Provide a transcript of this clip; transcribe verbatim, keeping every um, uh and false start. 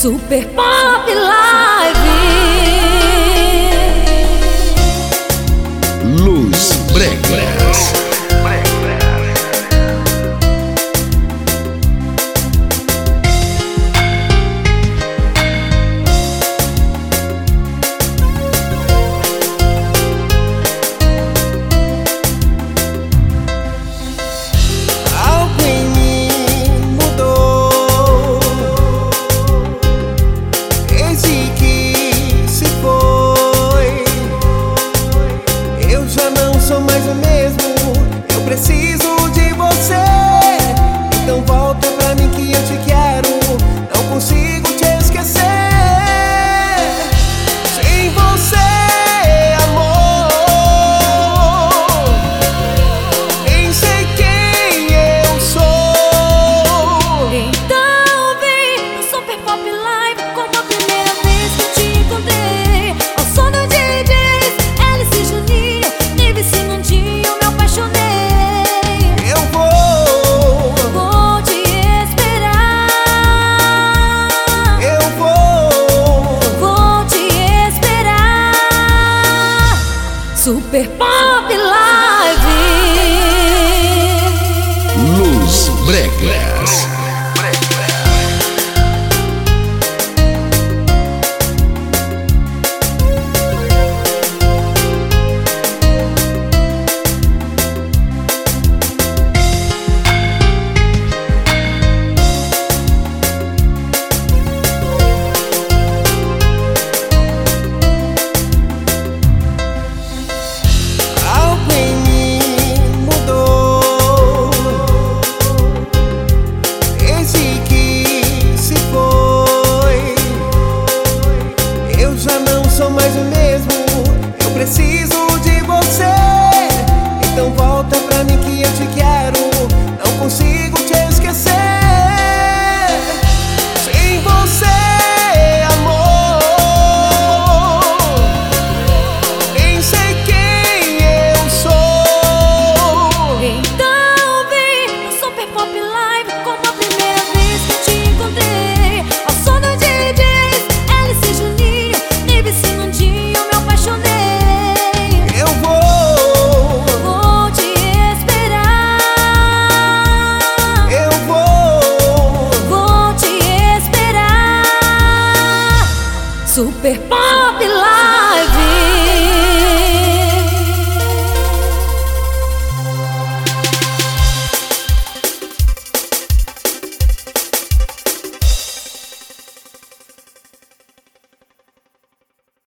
Super Pop Live. Los Bregas. Preciso de você, então volta pra mim que eu te quero. Não consigo te esquecer. Sem você, amor, nem sei quem eu sou. Então vem no Super Pop Live, como a primeira vez que eu te encontrei. Ao som do D Js, Alice Juninho, Nive Simondinho, eu me apaixonei. Super Pop Live. Los Bregas. Preciso de você, então volta pra mim que eu te quero. Não consigo te esquecer. Sem você, amor, nem sei quem eu sou. Então vem no Super Pop Live, como a primeira vez que eu te encontrei. Ao som do D Js, Alice Juninho, Nive Simondinho, eu me apaixonei. Super Pop